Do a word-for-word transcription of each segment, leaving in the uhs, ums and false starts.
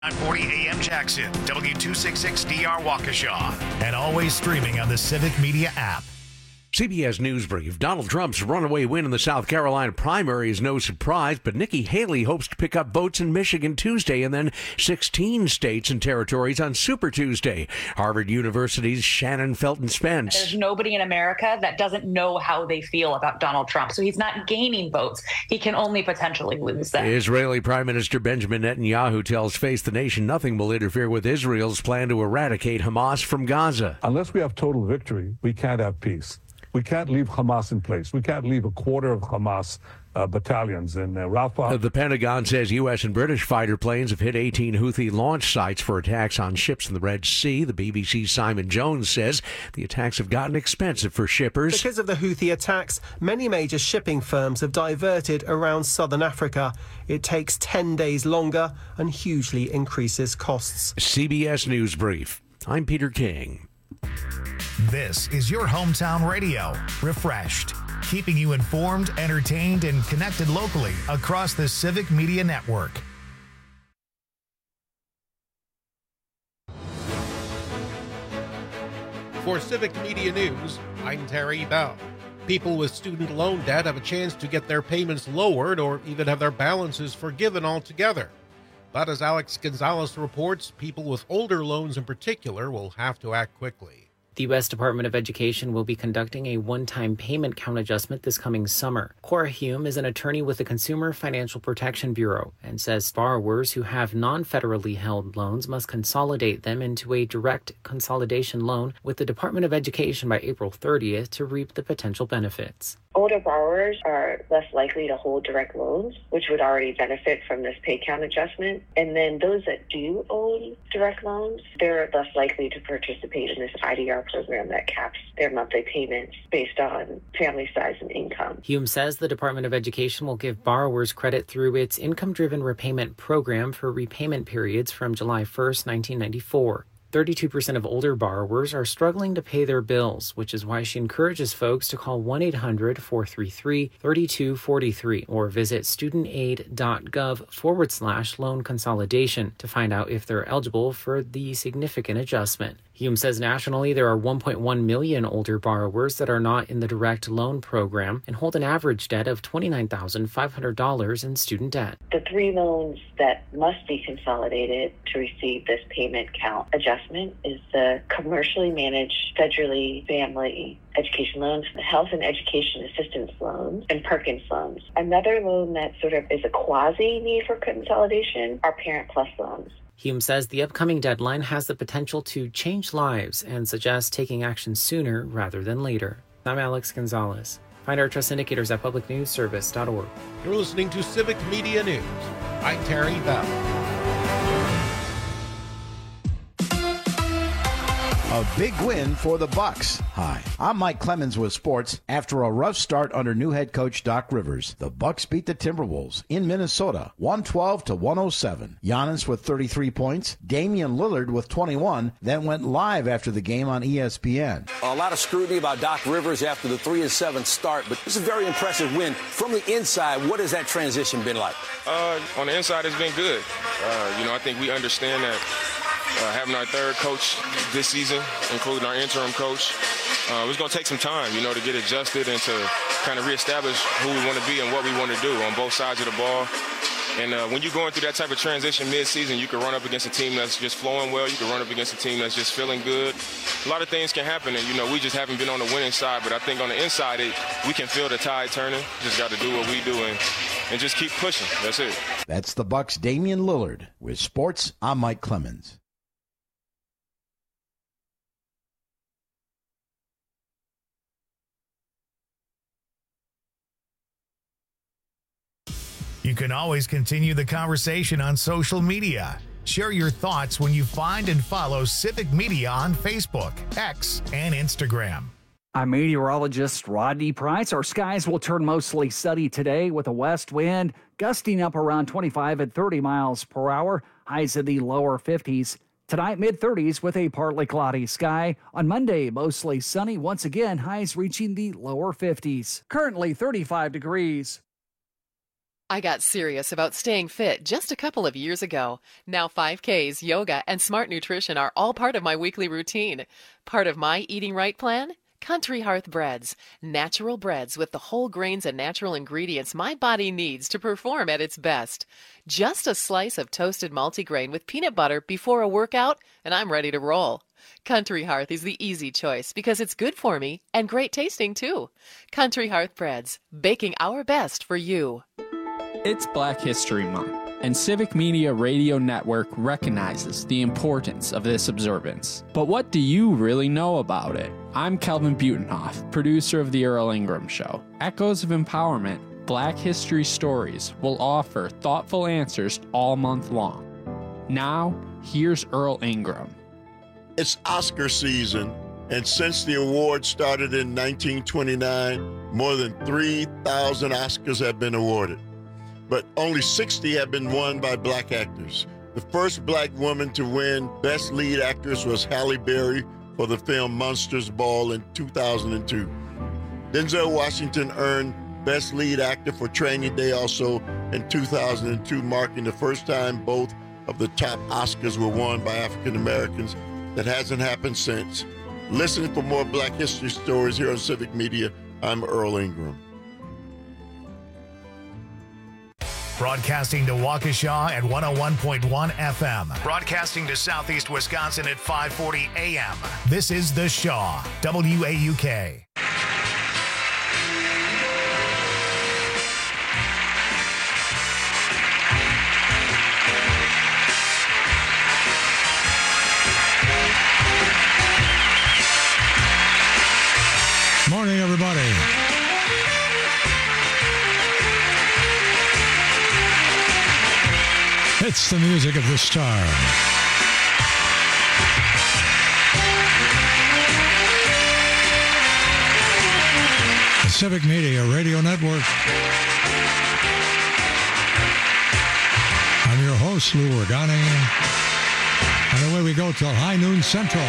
nine forty A M Jackson, W two sixty-six D R Waukesha, and always streaming on the Civic Media app. C B S News Brief. Donald Trump's runaway win in the South Carolina primary is no surprise, but Nikki Haley hopes to pick up votes in Michigan Tuesday and then sixteen states and territories on Super Tuesday. Harvard University's Shannon Felton Spence. There's nobody in America that doesn't know how they feel about Donald Trump, so he's not gaining votes. He can only potentially lose them. Israeli Prime Minister Benjamin Netanyahu tells Face the Nation nothing will interfere with Israel's plan to eradicate Hamas from Gaza. Unless we have total victory, we can't have peace. We can't leave Hamas in place. We can't leave a quarter of Hamas uh, battalions in uh, Rafah. The Pentagon says U S and British fighter planes have hit eighteen Houthi launch sites for attacks on ships in the Red Sea. The B B C's Simon Jones says the attacks have gotten expensive for shippers. Because of the Houthi attacks, many major shipping firms have diverted around southern Africa. It takes ten days longer and hugely increases costs. C B S News Brief. I'm Peter King. This is your hometown radio, Refreshed, keeping you informed, entertained, and connected locally across the Civic Media Network. For Civic Media News, I'm Terry Bell. People with student loan debt have a chance to get their payments lowered or even have their balances forgiven altogether. But as Alex Gonzalez reports, people with older loans in particular will have to act quickly. The U S Department of Education will be conducting a one-time payment count adjustment this coming summer. Cora Hume is an attorney with the Consumer Financial Protection Bureau and says borrowers who have non-federally held loans must consolidate them into a direct consolidation loan with the Department of Education by April thirtieth to reap the potential benefits. Older borrowers are less likely to hold direct loans, which would already benefit from this pay count adjustment. And then those that do own direct loans, they're less likely to participate in this I D R program that caps their monthly payments based on family size and income. Hume says the Department of Education will give borrowers credit through its income-driven repayment program for repayment periods from July first, nineteen ninety-four. thirty-two percent of older borrowers are struggling to pay their bills, which is why she encourages folks to call one eight hundred four three three three two four three or visit studentaid.gov forward slash loan consolidation to find out if they're eligible for the significant adjustment. Hume says nationally there are one point one million older borrowers that are not in the direct loan program and hold an average debt of twenty-nine thousand five hundred dollars in student debt. The three loans that must be consolidated to receive this payment count adjustment is the commercially managed federally family education loans, the health and education assistance loans, and Perkins loans. Another loan that sort of is a quasi need for consolidation are Parent Plus loans. Hume says the upcoming deadline has the potential to change lives and suggests taking action sooner rather than later. I'm Alex Gonzalez. Find our trust indicators at public news service dot org. You're listening to Civic Media News. I'm Terry Bell. A big win for the Bucks. Hi, I'm Mike Clemens with sports. After a rough start under new head coach Doc Rivers, the Bucks beat the Timberwolves in Minnesota, one twelve to one oh seven. Giannis with thirty-three points, Damian Lillard with twenty-one, then went live after the game on E S P N. A lot of scrutiny about Doc Rivers after the three and seven start, but this is a very impressive win. From the inside, what has that transition been like? Uh, on the inside, it's been good. Uh, you know, I think we understand that. Uh, having our third coach this season, including our interim coach, uh, it's going to take some time, you know, to get adjusted and to kind of reestablish who we want to be and what we want to do on both sides of the ball. And uh, when you're going through that type of transition mid-season, you can run up against a team that's just flowing well. You can run up against a team that's just feeling good. A lot of things can happen, and, you know, we just haven't been on the winning side. But I think on the inside, it, we can feel the tide turning. Just got to do what we do and, and just keep pushing. That's it. That's the Bucks' Damian Lillard. With sports, I'm Mike Clemens. You can always continue the conversation on social media. Share your thoughts when you find and follow Civic Media on Facebook, X, and Instagram. I'm meteorologist Rodney Price. Our skies will turn mostly sunny today with a west wind gusting up around twenty-five and thirty miles per hour, highs in the lower fifties. Tonight, mid-thirties with a partly cloudy sky. On Monday, mostly sunny once again, highs reaching the lower fifties. Currently thirty-five degrees. I got serious about staying fit just a couple of years ago. Now five Ks, yoga, and smart nutrition are all part of my weekly routine. Part of my Eating Right plan? Country Hearth Breads. Natural breads with the whole grains and natural ingredients my body needs to perform at its best. Just a slice of toasted multigrain with peanut butter before a workout, and I'm ready to roll. Country Hearth is the easy choice because it's good for me and great tasting too. Country Hearth Breads, baking our best for you. It's Black History Month, and Civic Media Radio Network recognizes the importance of this observance. But what do you really know about it? I'm Kelvin Butenhoff, producer of The Earl Ingram Show. Echoes of Empowerment, Black History Stories will offer thoughtful answers all month long. Now, here's Earl Ingram. It's Oscar season, and since the award started in nineteen twenty-nine, more than three thousand Oscars have been awarded. But only sixty have been won by black actors. The first black woman to win Best Lead Actress was Halle Berry for the film Monsters Ball in two thousand two. Denzel Washington earned Best Lead Actor for Training Day also in two thousand two, marking the first time both of the top Oscars were won by African Americans. That hasn't happened since. Listen for more Black History stories here on Civic Media. I'm Earl Ingram. Broadcasting to Waukesha at one oh one point one F M. Broadcasting to Southeast Wisconsin at five forty A M. This is The Shaw, W A U K. Morning, everybody. It's the music of the star. The Civic Media Radio Network. I'm your host, Lou Ragani. And away we go till high noon central.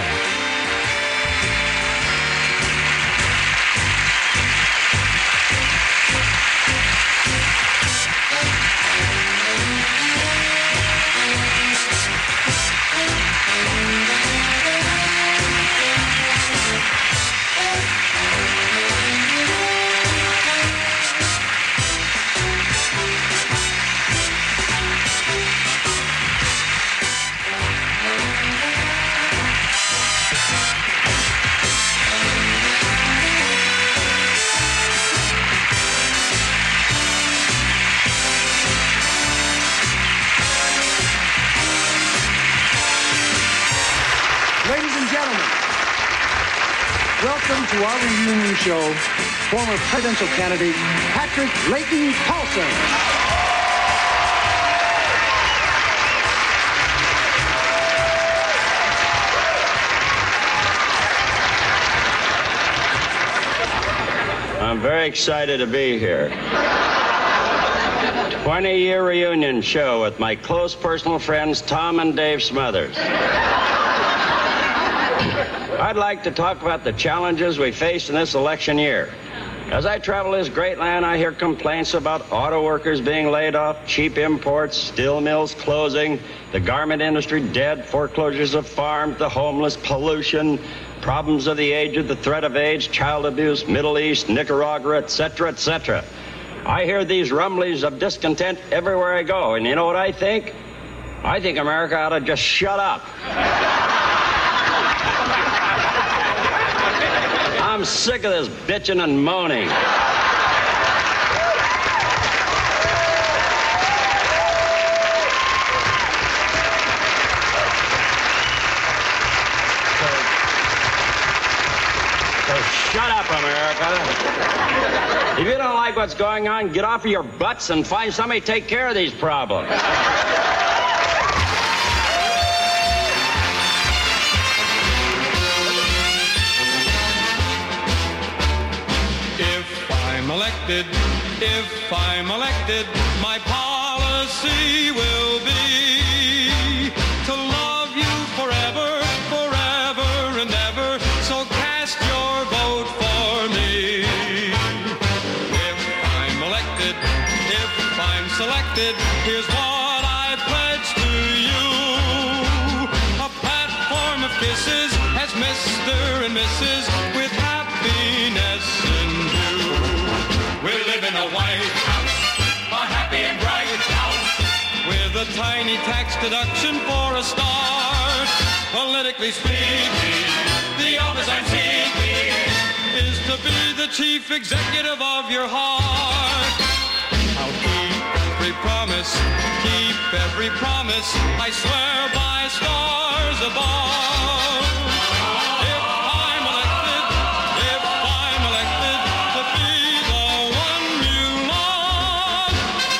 Welcome to our reunion show, former presidential candidate Patrick Layton Paulson. I'm very excited to be here. twenty-year reunion show with my close personal friends Tom and Dave Smothers. I'd like to talk about the challenges we face in this election year. As I travel this great land, I hear complaints about auto workers being laid off, cheap imports, steel mills closing, the garment industry dead, foreclosures of farms, the homeless, pollution, problems of the aged, the threat of AIDS, child abuse, Middle East, Nicaragua, et cetera, et cetera. I hear these rumblings of discontent everywhere I go, and you know what I think? I think America ought to just shut up. I'm sick of this bitching and moaning. So, so shut up, America. If you don't like what's going on, get off of your butts and find somebody to take care of these problems. Elected, if I'm elected, my policy will be to love you forever, forever and ever, so cast your vote for me. If I'm elected, if I'm and misses with happiness in view. We'll live in a White House, a happy and bright house, with a tiny tax deduction for a start. Politically speaking, the office I'm seeking is to be the chief executive of your heart. I'll keep every promise, keep every promise, I swear by stars above. If I'm elected, if I'm elected to be the one you love.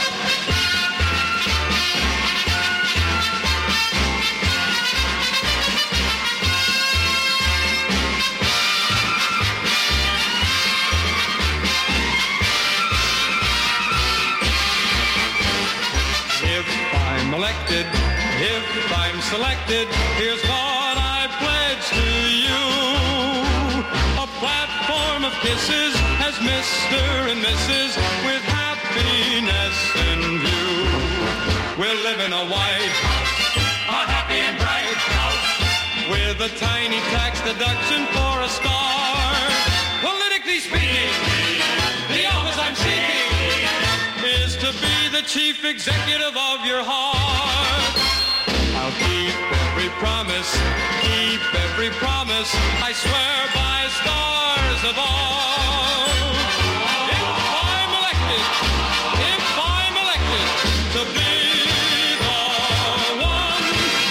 If I'm elected, if I'm selected, here's what I pledge to you. A platform of kisses as Mister and Missus with happiness in view. We'll live in a White House, a happy and bright house, with a tiny tax deduction for a start. Politically speaking, the office I'm seeking is to be the chief executive of your heart. I'll keep every promise, keep every promise, I swear by stars above. If I'm elected, if I'm elected to be the one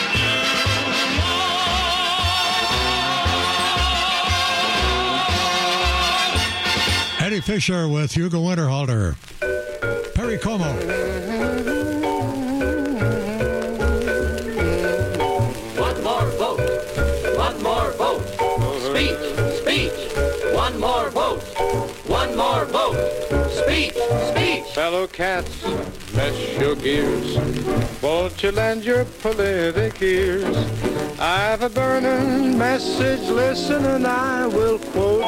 you love. Eddie Fisher with Hugo Winterhalter. Perry Como. One more vote. One more vote. Speech, speech. One more vote. One more vote. Speech, speech. Fellow cats, mesh your gears. Won't you lend your politic ears? I've a burning message, listen and I will quote.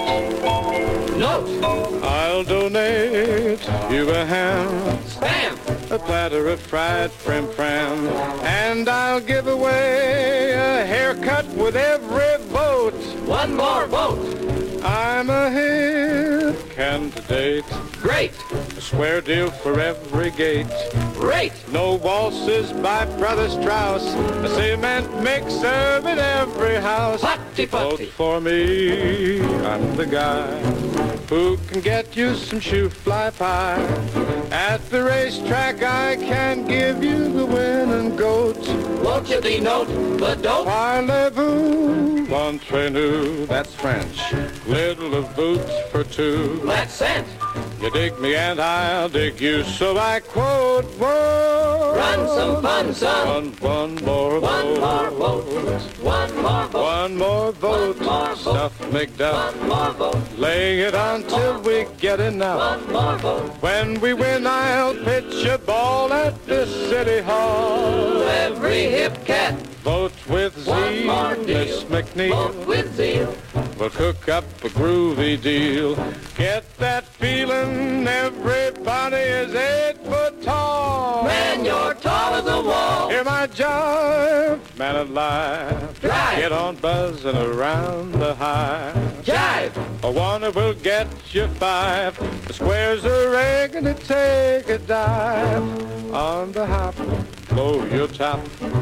Note. I'll donate you a ham. Spam. A platter of fried prim pram. And I'll give away a haircut with every vote. One more vote. I'm a hip candidate. Great. A square deal for every gate. Great. No waltzes by Brother Strauss. A cement mixer in every house. Putty, putty. Vote for me. I'm the guy who can get you some shoe fly pie. At the racetrack I can give you the winning goat. Won't you denote the dope? Parlez-vous, entre nous, that's French. Little of boots for two. That's cent. You dig me and I'll dig you, so I quote, whoa. Run some fun, son. One, one more One vote. more vote. One more vote. One more vote. One more vote. Stuff McDuff. One more vote. Laying it on till we get enough. One more vote. When we win, I'll pitch a ball at the City Hall. Every hip cat. Vote with One zeal, more deal. Miss McNeil. Vote with zeal. We'll cook up a groovy deal. Get that feeling everybody is eight foot tall. Man, you're tall as a wall. Hear my jive, man alive. Drive. Get on buzzing around the hive. Jive. A one will get you five. The squares are rigging to take a dive. On the hop, blow your top.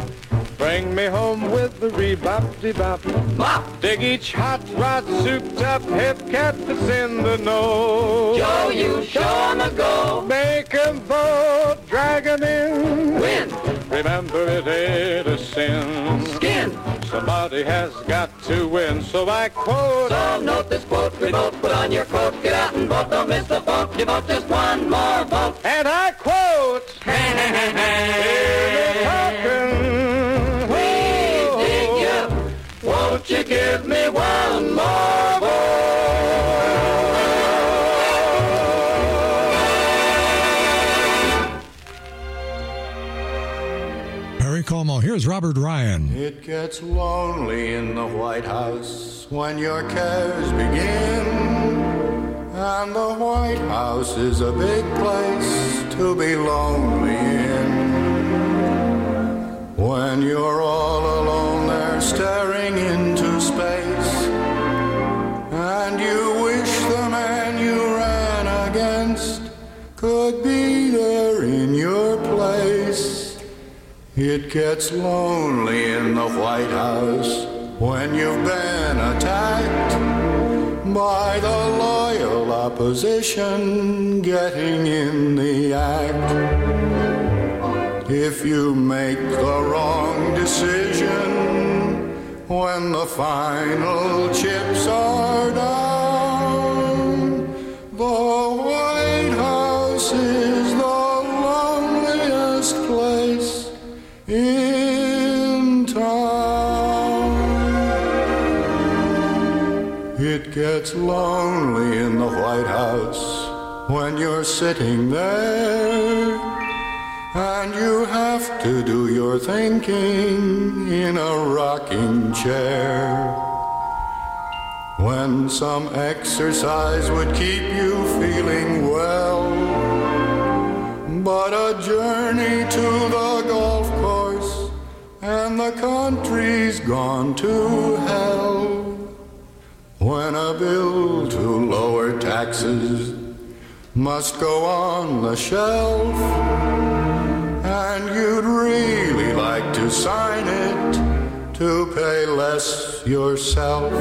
Bring me home with the rebop-de-bop. Mop. Dig each hot rod souped up hip cat that's in the know. Joe, you show 'em a go. Make 'em vote, drag 'em in. Win. Remember it ain't a sin. Skin. Somebody has got to win, so I quote. So note this quote, we vote, put on your coat, get out and vote, don't miss the vote, you vote just one more vote. And I quote. Hear me talking. We dig you. Won't you give me one more vote? Perry Como. Here's Robert Ryan. It gets lonely in the White House when your cares begin. And the White House is a big place to be lonely in. When you're all alone there staring into space, It gets lonely in the White House when you've been attacked by the loyal opposition getting in the act. If you make the wrong decision when the final chips are down, the White House is the loneliest place in town. It gets lonely in the White House when you're sitting there and you have to do your thinking in a rocking chair. When some exercise would keep you feeling well, but a journey to the golf course and the country's gone to hell. When a bill to lower taxes must go on the shelf, and you'd really like to sign it to pay less yourself.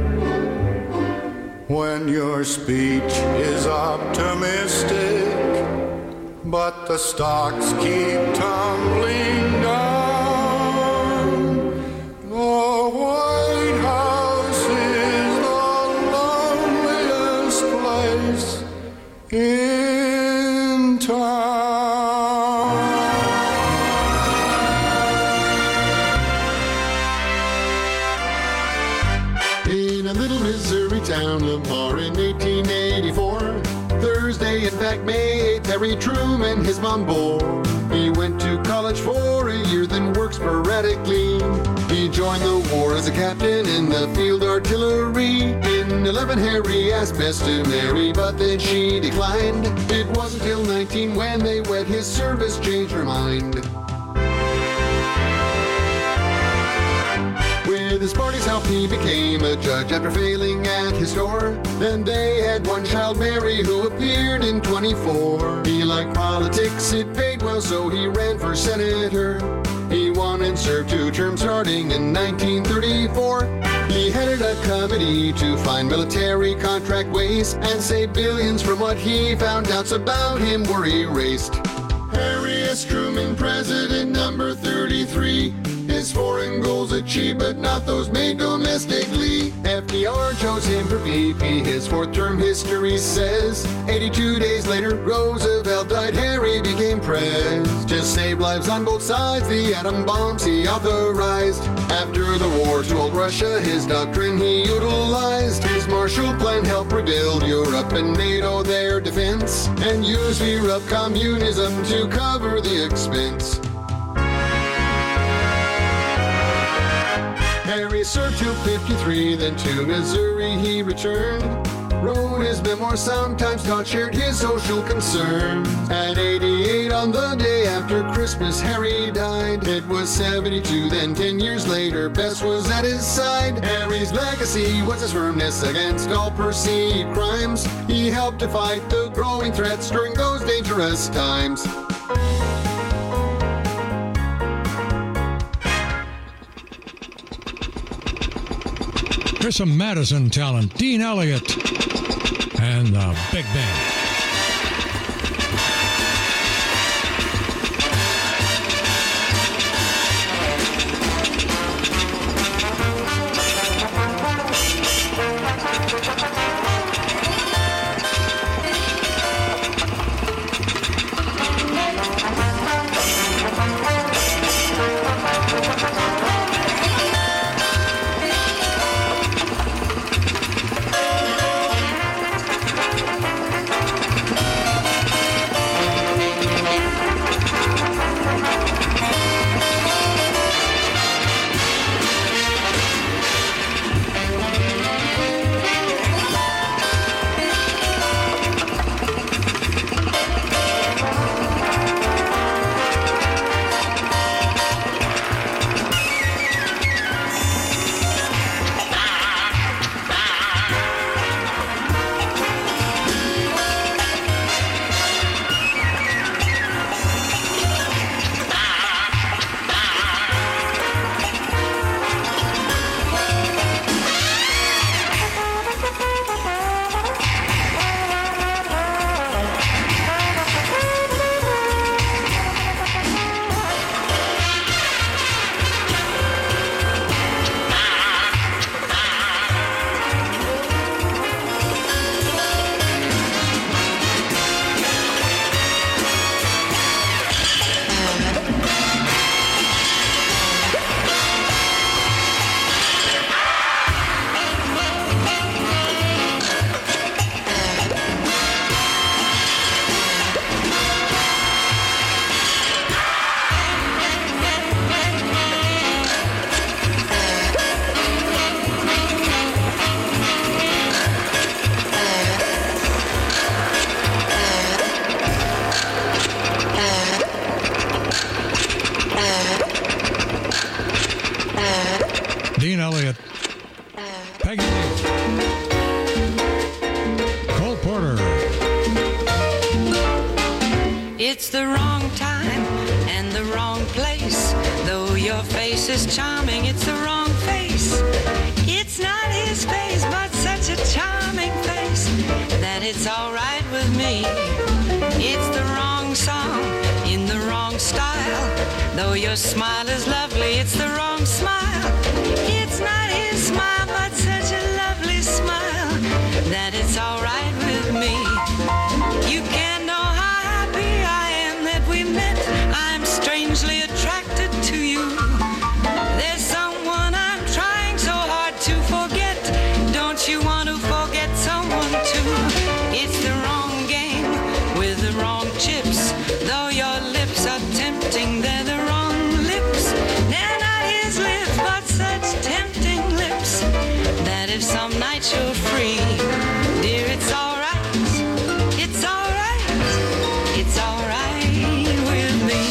When your speech is optimistic, but the stocks keep tumbling down, the White House is the loneliest place in town. In a little Missouri town, Lamar, in eighteen eighty-four, Thursday, in fact, May eighth, Harry Truman his mom bore. He went to college for a year, then worked sporadically. He joined the war as a captain in the field artillery. In eleven, Harry asked Bess to marry, but then she declined. It wasn't till nineteen when they wed, his service changed her mind. With his party's help, he became a judge after failing at his store. Then they had one child, Mary, who appeared in twenty-four. He liked politics, it paid well, so he ran for senator. He won and served two terms starting in nineteen thirty-four. He headed a committee to find military contract waste and save billions from what he found doubts about him were erased. Harry S. Truman, president number thirty-three. His foreign goals achieved, but not those made domestically. F D R chose him for V P, his fourth term history says. eighty-two days later, Roosevelt died, Harry became pres. Just saved lives on both sides, the atom bombs he authorized. After the war to old Russia, his doctrine he utilized. His Marshall Plan helped rebuild Europe and NATO their defense, and used fear of communism to cover the expense. Harry served till fifty-three, then to Missouri he returned. Wrote his memoir, sometimes God shared his social concerns. At eighty-eight, on the day after Christmas, Harry died. It was seventy-two, then ten years later, Bess was at his side. Harry's legacy was his firmness against all perceived crimes. He helped to fight the growing threats during those dangerous times. Here's some Madison talent, Dean Elliott and the Big Band. Dean Elliott, Peggy Lee, Cole Porter. It's the wrong time and the wrong place. Though your face is charming, it's the wrong face. It's not his face, but such a charming face that it's all right with me. It's the wrong song in the wrong style. Though your smile is lovely, it's the wrong smile. It's not his smile, but such a lovely smile that it's all right with me. You can't know how happy I am that we met. I'm strangely attracted to you. There's someone I'm trying so hard to forget. Don't you want to forget someone too? It's the wrong game with the wrong chips. Though your lips are tempting, they're the wrong lips. They're not his lips, but such tempting lips that if some night you're free, dear, it's all right. It's all right. It's all right with me.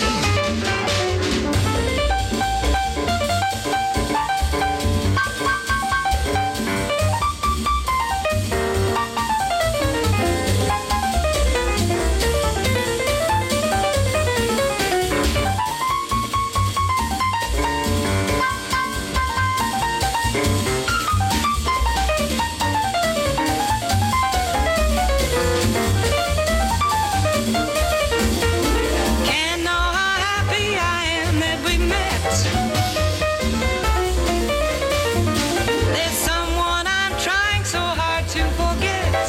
Can't know how happy I am that we met. There's someone I'm trying so hard to forget.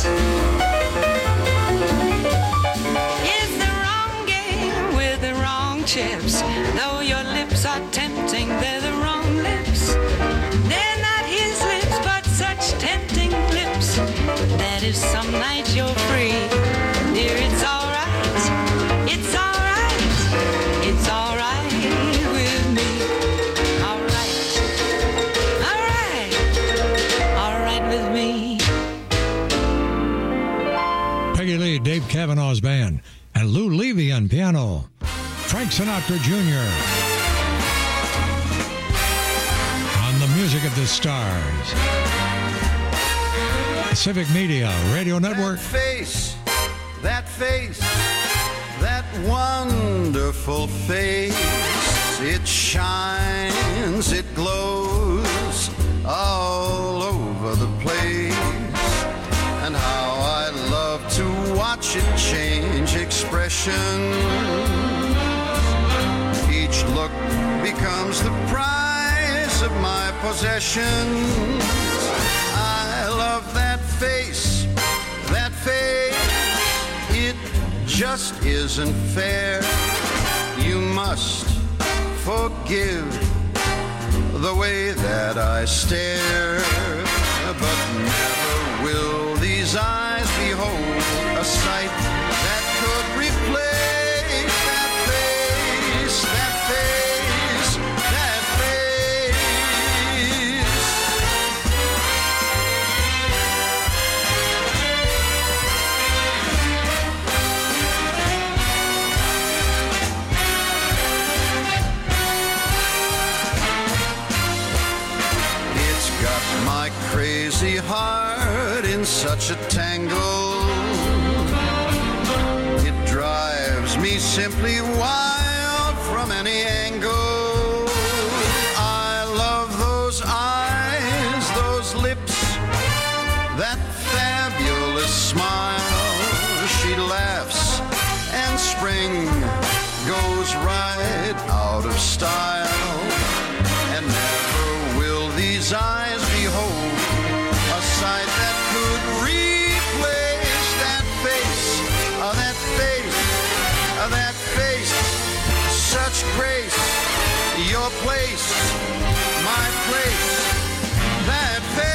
It's the wrong game with the wrong chips. Though your lips are tempting, they're the wrong lips. They're not his lips, but such tempting lips that if some night you're free, dear, it's all right. It's all right. It's all right with me. All right. All right. All right with me. Peggy Lee, Dave Cavanaugh's band, and Lou Levy on piano. Frank Sinatra Junior on the Music of the Stars. Civic Media Radio Network. That face, that face, that wonderful face. It shines, it glows all over the place. And how I love to watch it change expression. Each look becomes the prize of my possessions. I love that face, that face. It just isn't fair. You must forgive the way that I stare. But never will these eyes behold a sight that could replace that face, that face, that face. It's got my crazy heart in such a tangle. It drives me simply wild from any angle. I love those eyes, those lips, that fabulous smile. She laughs and spring goes right out of style. And never will these eyes behold a sight that could replace that face, uh, that face, uh, that face. Such grace, your place, my place, that face.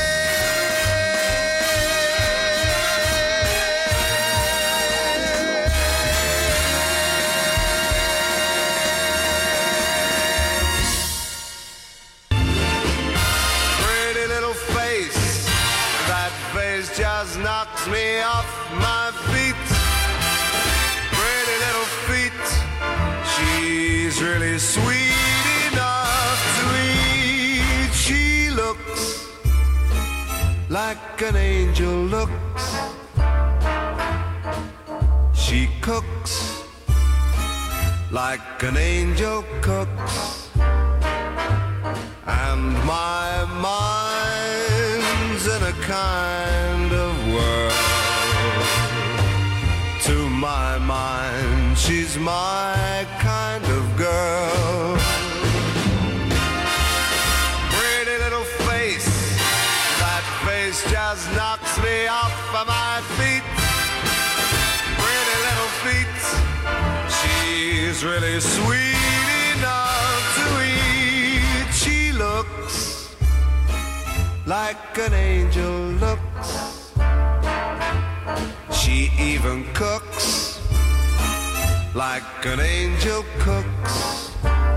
Pretty little face, that face just knocks me off my feet. Pretty little feet, she's really sweet enough to eat. She looks like an angel looks. She cooks like an angel cooks, and my mind's in a kind of whirl. To my mind, she's my kind of girl. Pretty little face, that face just knocks me off of my feet. Pretty little feet, she's really sweet enough to eat. She looks like an angel looks. She even cooks like an angel cooks.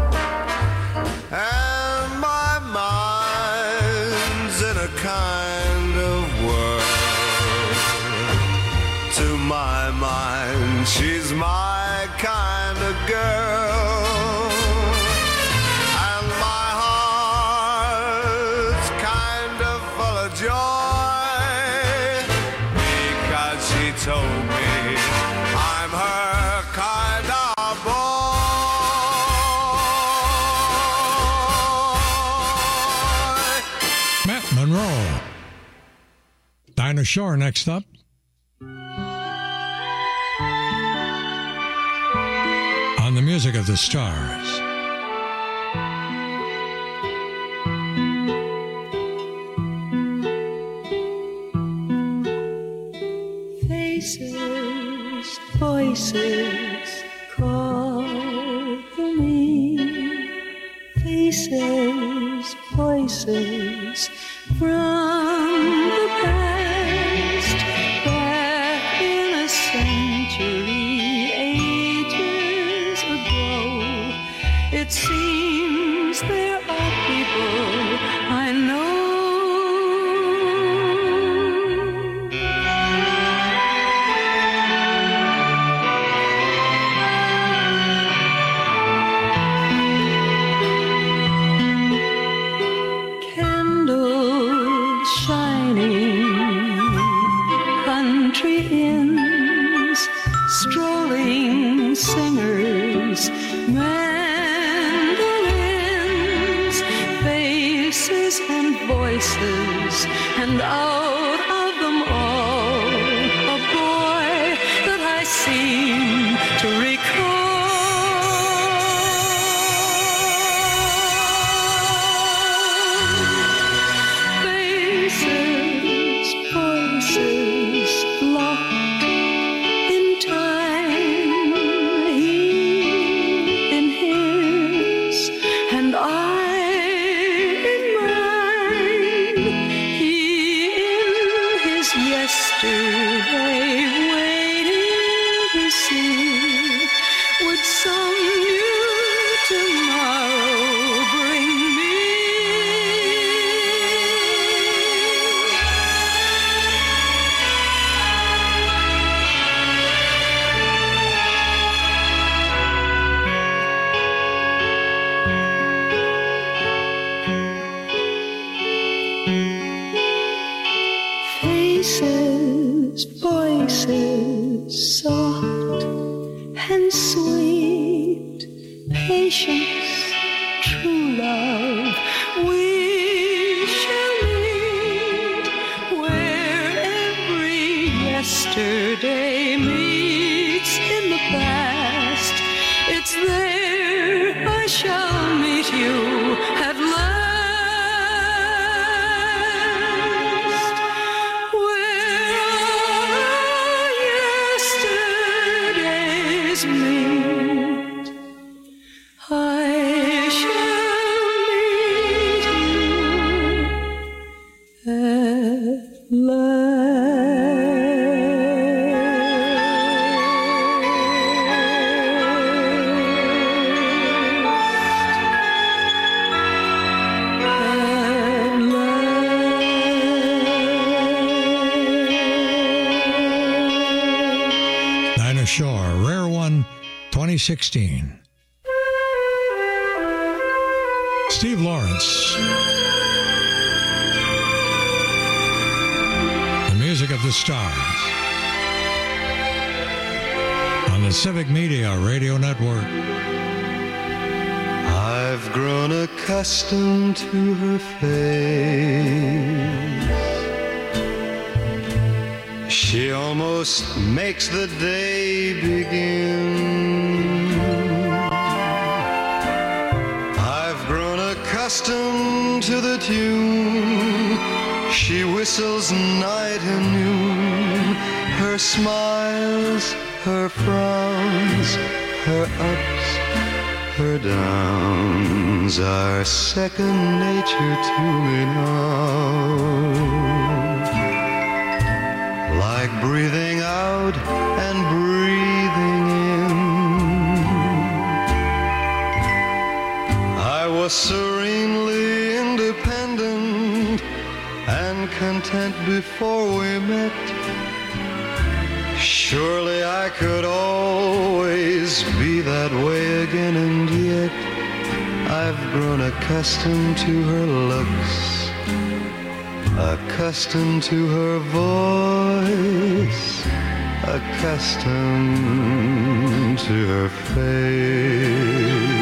And my mind's in a kind of whirl. To my mind, she's my kind of girl. And my heart's kind of full of joy, because she told me I'm her kind of boy. Matt Monroe. Dinah Shore next up. On the Music of the Stars. Faces, voices call me. Faces, voices from the past, back in a century, ages ago. It seems there are people I know. Candles shining, country inns, strolling singers, mandolins, faces and voices, and out of them all, a boy that I seem to recall. Faces, voices locked in time, he in his and I in mine, he in his yesterday, waiting to see, would some new tomorrow bring me. Faces, voices, soft and sweet, patience, true love, we shall meet where every yesterday meets in the past. It's there I shall meet you at last. Meet, I shall meet you at last. Dinah Shore, Rare One, twenty sixteen. Steve Lawrence. music of the stars. On the Civic Media Radio Network. I've grown accustomed to her face. She almost makes the day begin. I've grown accustomed to the tune she whistles night and noon. Her smiles, her frowns, her ups, her downs are second nature to me now. Like breathing out and breathing in. I was serenely independent and content before we met. Surely I could always be that way again, and yet I've grown accustomed to her looks, accustomed to her voice, accustomed to her face.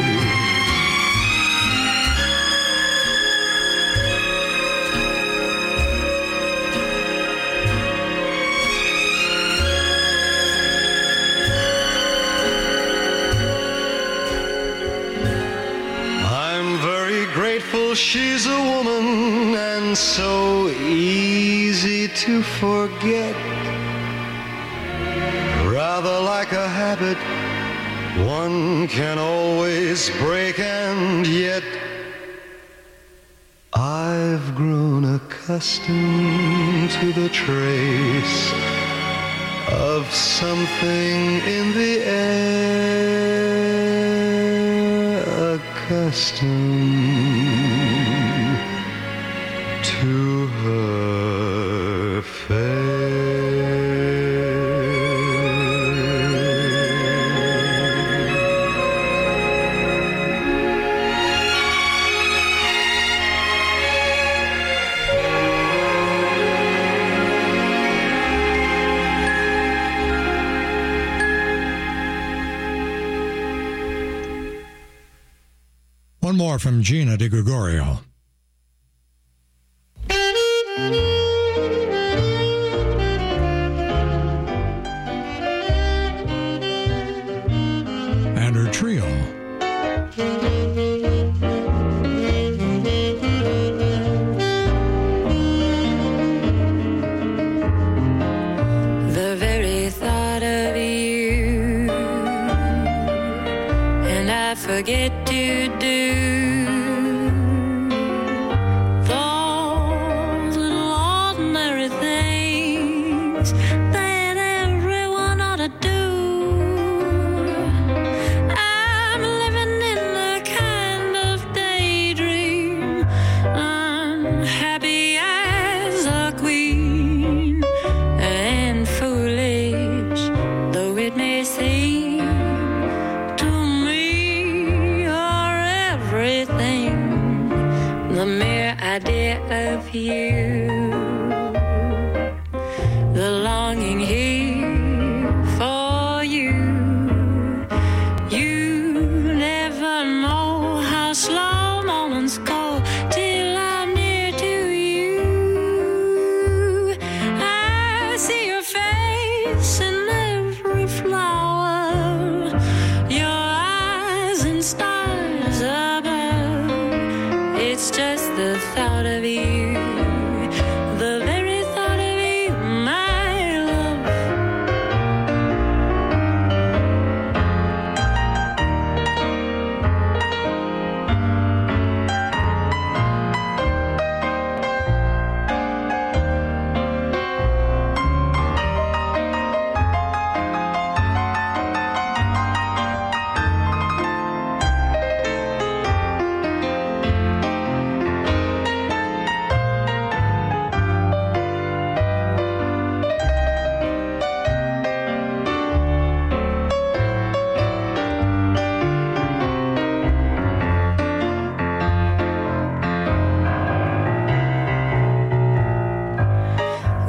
She's a woman and so easy to forget. Rather like a habit one can always break, and yet I've grown accustomed to the trace of something in the air, accustomed to her face. One more from Gina DeGregorio. And her trio. The very thought of you, and I forget to do those little ordinary things that everyone ought to do. I'm living in a kind of daydream, unhappy as a queen, and foolish though it may seem to me, you're everything. The mere idea of you, the longing here for you. You never know how slow moments go till I'm near to you. I see your face in every flower, your eyes in stars above. It's just the thought of you, the very thought of you, my love.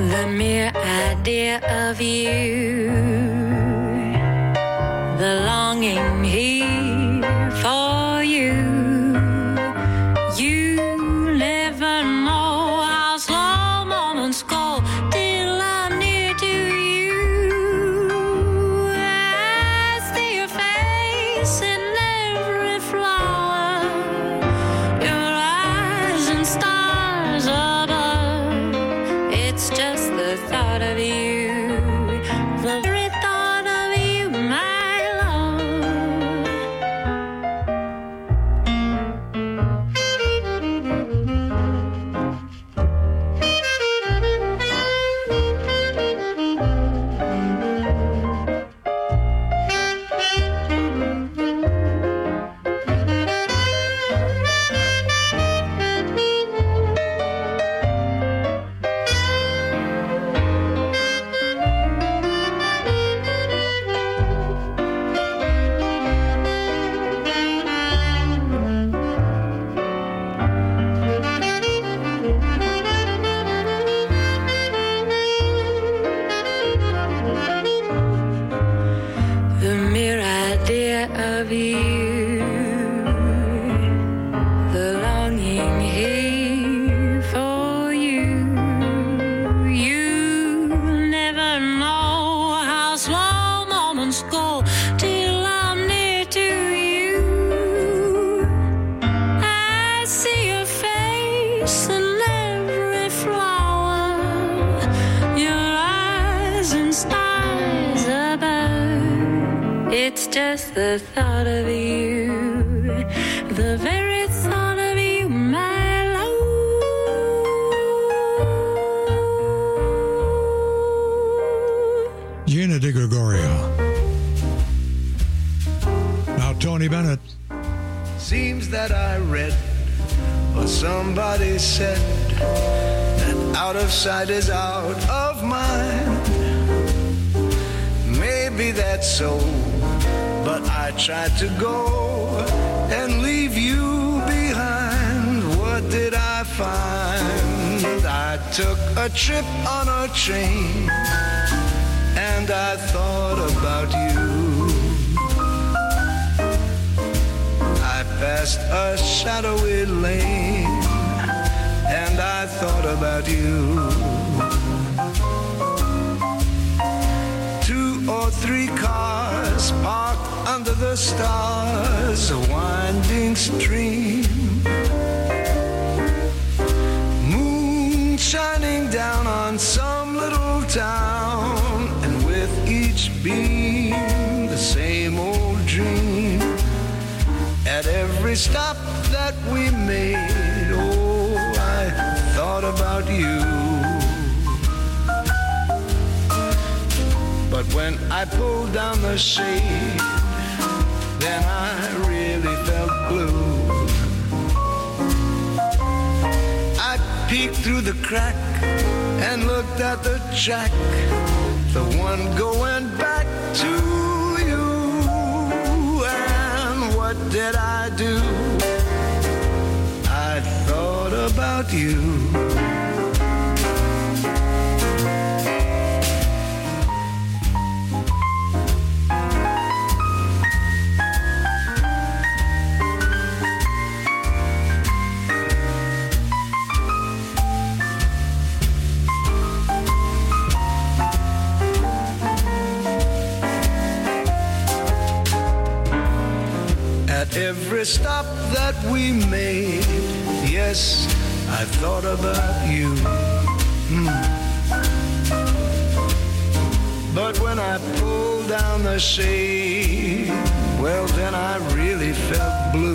The mere idea of you, the longing here for you. You never know how slow moments go till I'm near to you. I see your face in every flower, your eyes and stars above. It's just the thought of you, the very thought of you, my love. The mere idea of you, the longing here for you. You never know how slow moments go till I'm near to you. I see your face in every flower, your eyes and stars above. It's just the thought of you, the very thought of you, my love. Gina DiGregorio. Now Tony Bennett. Seems that I read or somebody said that out of sight is out of mind. Maybe that's so, but I tried to go and leave you behind. What did I find? I took a trip on a train and I thought about you. I passed a shadowy lane and I thought about you. Two or three cars parked under the stars, a winding stream. Moon shining down on some little town, and with each beam the same old dream. At every stop that we made, oh, I thought about you. But when I pulled down the shade, then I really felt blue. I peeked through the crack and looked at the track, the one going back to you. And what did I do? I thought about you. At every stop that we made, yes, I thought about you. Mm. But when I pulled down the shade, well, then I really felt blue.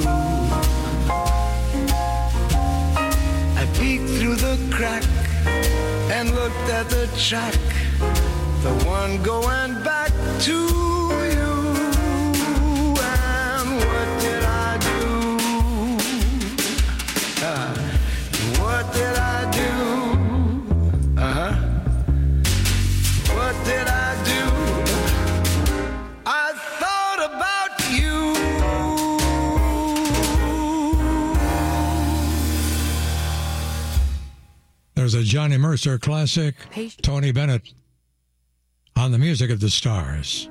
I peeked through the crack and looked at the track, the one going back to you. What did I do? Uh-huh. What did I do? I thought about you. There's a Johnny Mercer classic, Tony Bennett, on the Music of the Stars.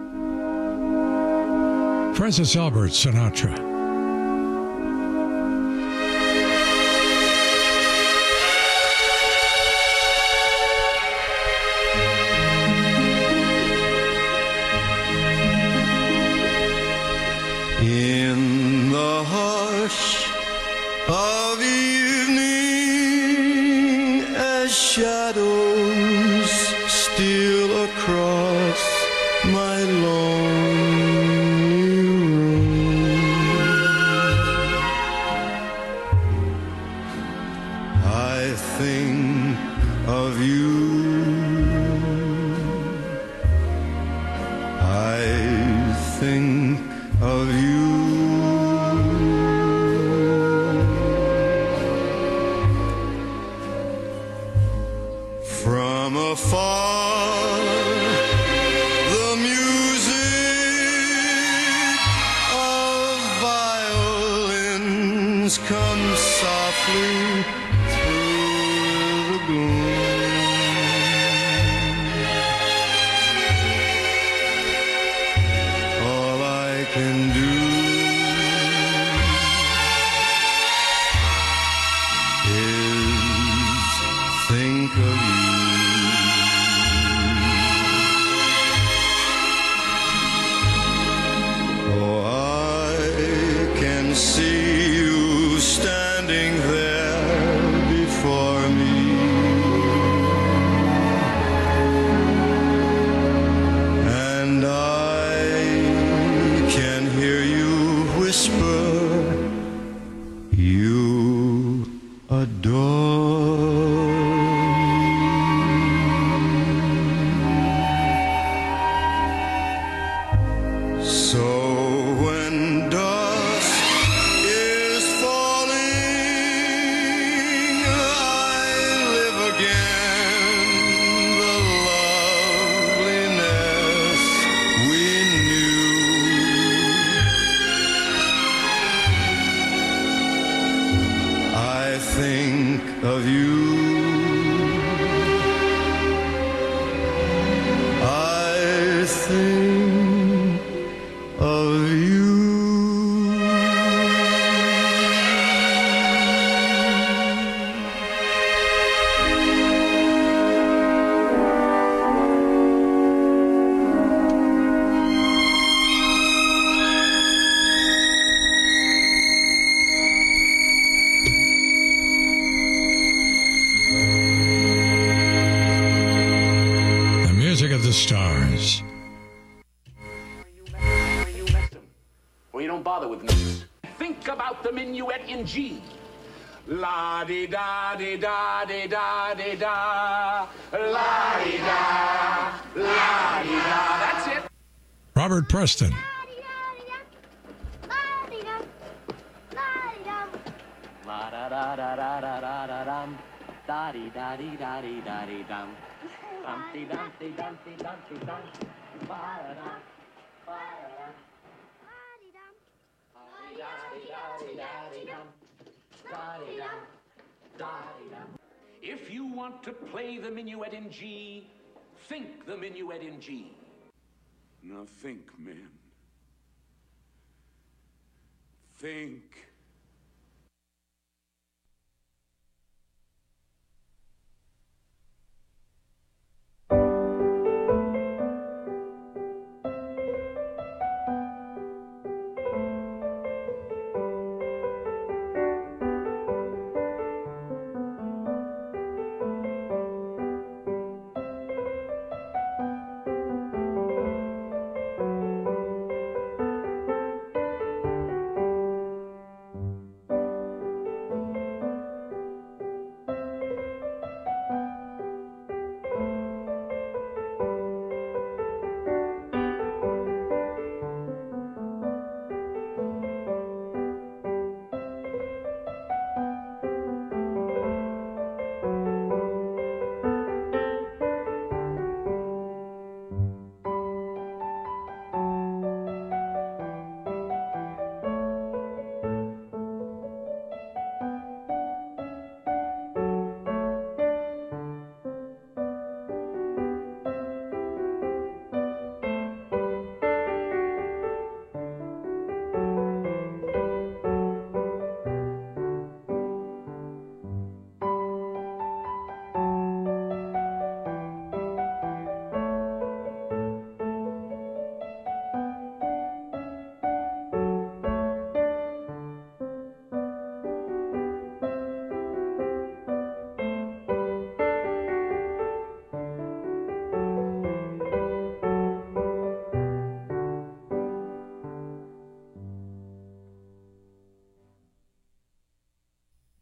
Francis Albert Sinatra. In the hush of evening, as shadows steal across my lonely room, I think of you. I think of you. From afar, the music of violins comes softly through the gloom. All I can do is think of you. Oh, I can see you standing there before me. And I can hear you whisper, you adore me. So when dusk is falling, I live again the loveliness we knew. I think of you. I think of you. The Music of the Stars. Well, you don't bother with notes. Think about the minuet in G. La di da di da di da di da. La di da. La di da. That's it. Robert Preston. La da da da da da da da dum. Da di da di da di da di dum. Dumpty dumpty dumpty dumpty dum. Ba da dum. Ba da dum. If you want to play the minuet in G, think the minuet in G. Now think, man. Think.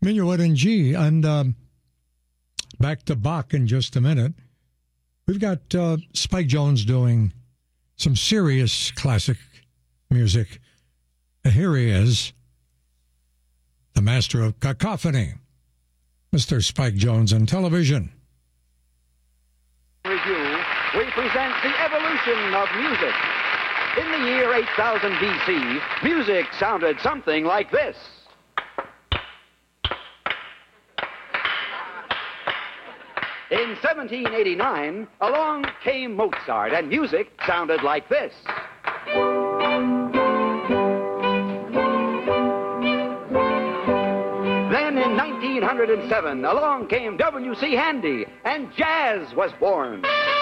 Minuet in G. And um, back to Bach in just a minute. We've got uh, Spike Jones doing some serious classic music. Here he is, the master of cacophony, Mister Spike Jones on television. Review, we present the evolution of music. In the year eight thousand B C, music sounded something like this. In seventeen eighty-nine, along came Mozart, and music sounded like this. Then in nineteen oh seven, along came W C Handy, and jazz was born.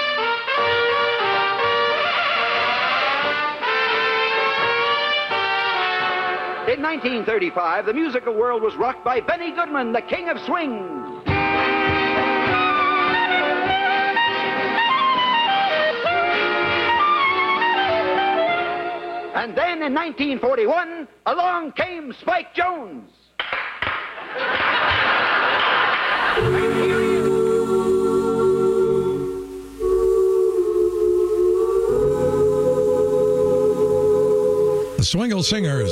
In nineteen thirty-five, the musical world was rocked by Benny Goodman, the king of swing. And then in nineteen forty-one, along came Spike Jones. The Swingle Singers.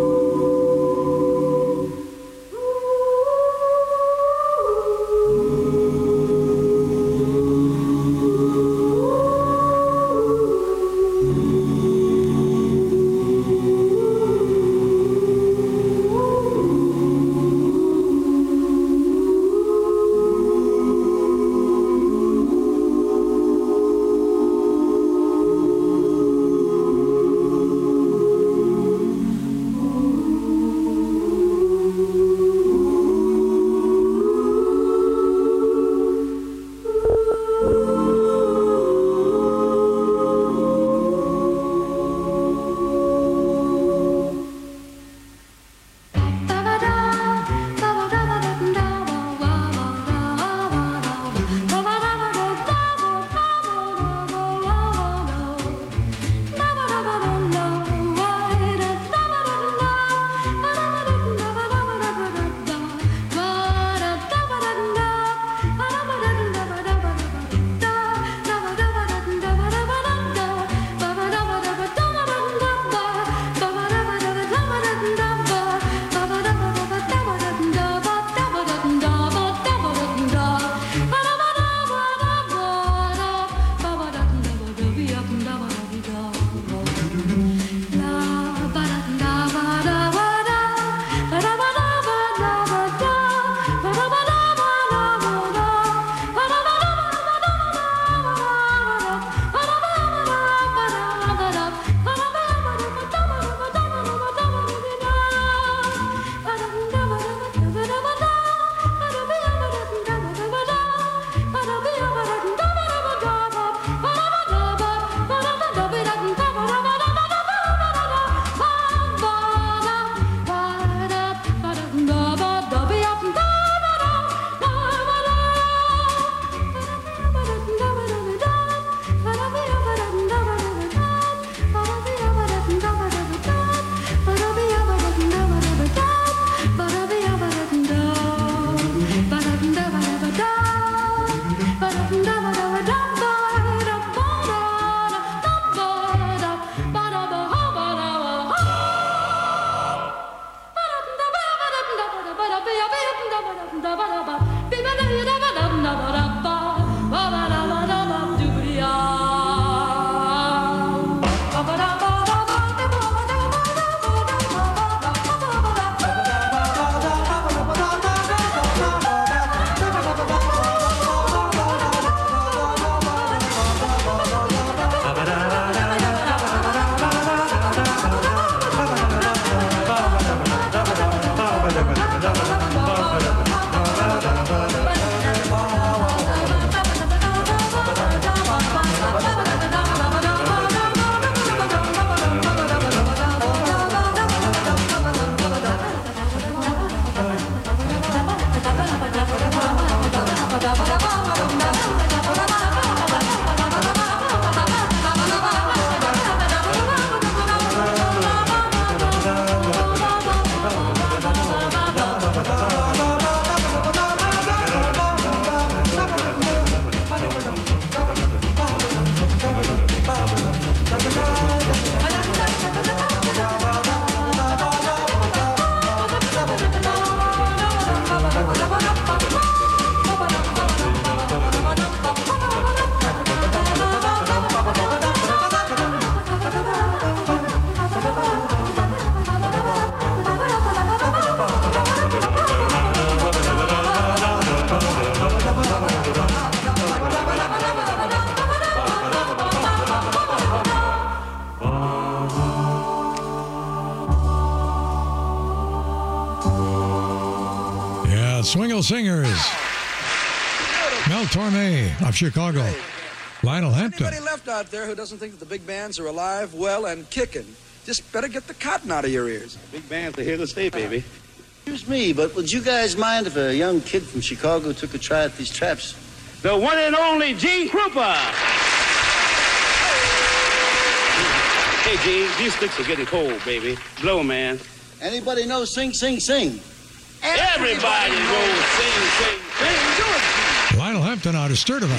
Ooh. Swingle Singers. Mel Torme of Chicago. Lionel Hampton. Anybody left out there who doesn't think that the big bands are alive, well, and kicking, just better get the cotton out of your ears. Big bands are here to stay, baby. Excuse me, but would you guys mind if a young kid from Chicago took a try at these traps? The one and only Gene Krupa. Hey, Gene, these sticks are getting cold, baby. Blow, man. Anybody know Sing, Sing, Sing? Everybody knows Sing, Sing, Sing. Do it. Lionel Hampton out of Sturtevant.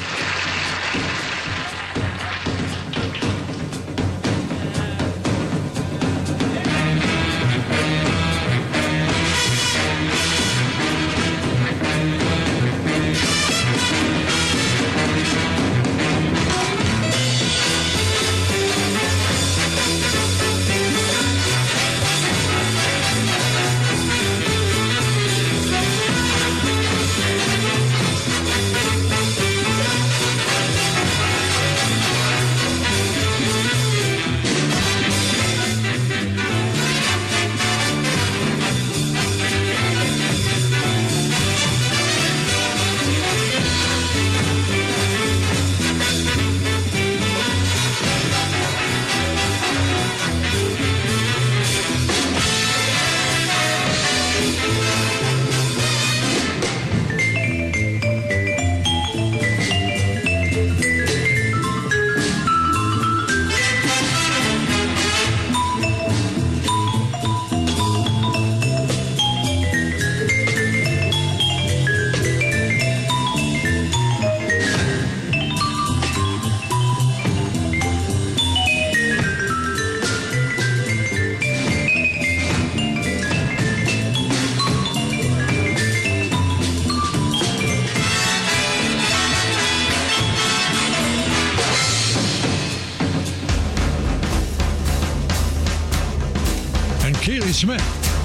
Keely Smith.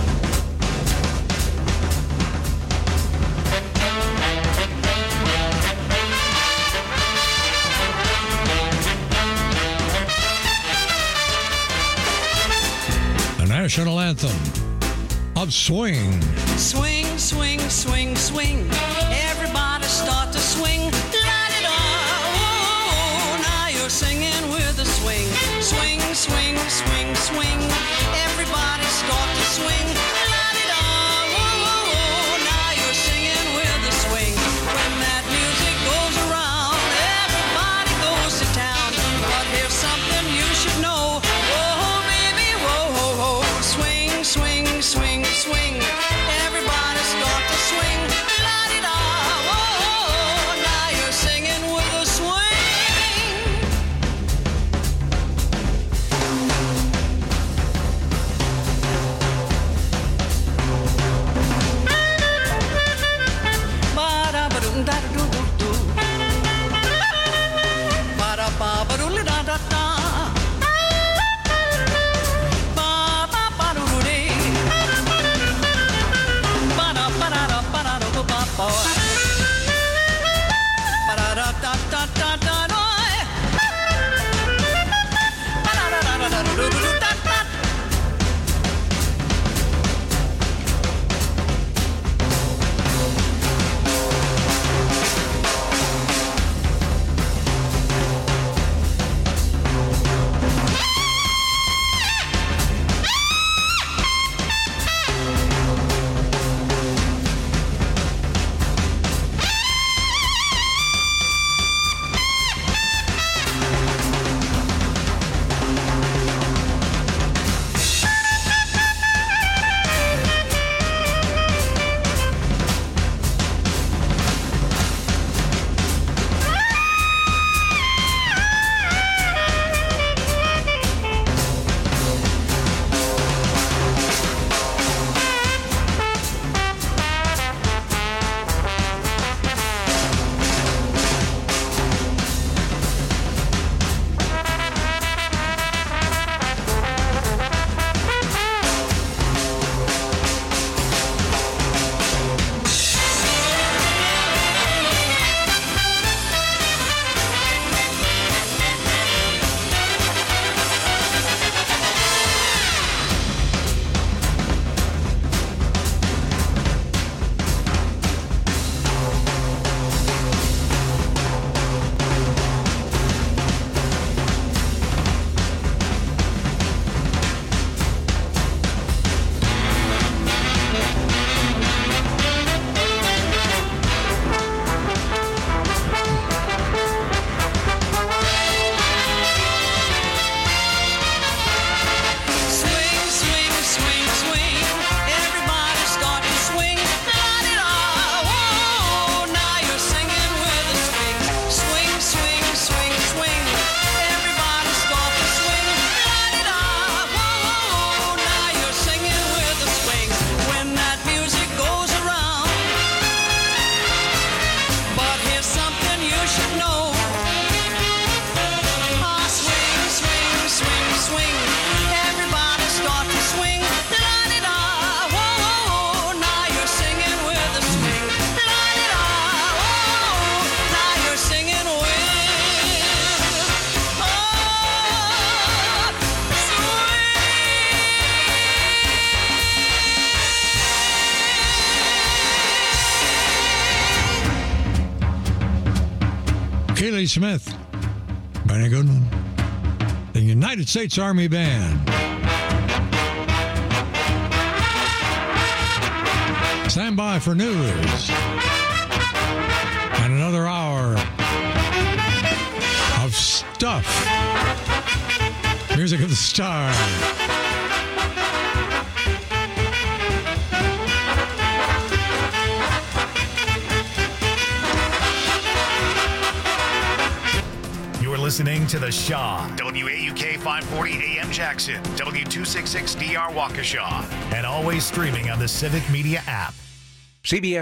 The national anthem of swing. Swing, swing, swing, swing. Everybody start to swing. La-di-da. Oh, now you're singing with a swing. Swing, swing, swing, swing. Everybody start to swing. La-di-da. Oh, now you're singing with a swing. When that music goes around, everybody goes to town. But here's something you should know. Oh, baby, whoa, ho, ho. Swing, swing, swing, swing. Everybody start to swing. La-di-da. Oh, now you're singing with a swing. Haley Smith, Benny Goodman, the United States Army Band. Stand by for news and another hour of stuff. Music of the Star. Listening to The Shaw, W A U K five forty A M Jackson, W two sixty-six D R Waukesha, and always streaming on the Civic Media app. C B S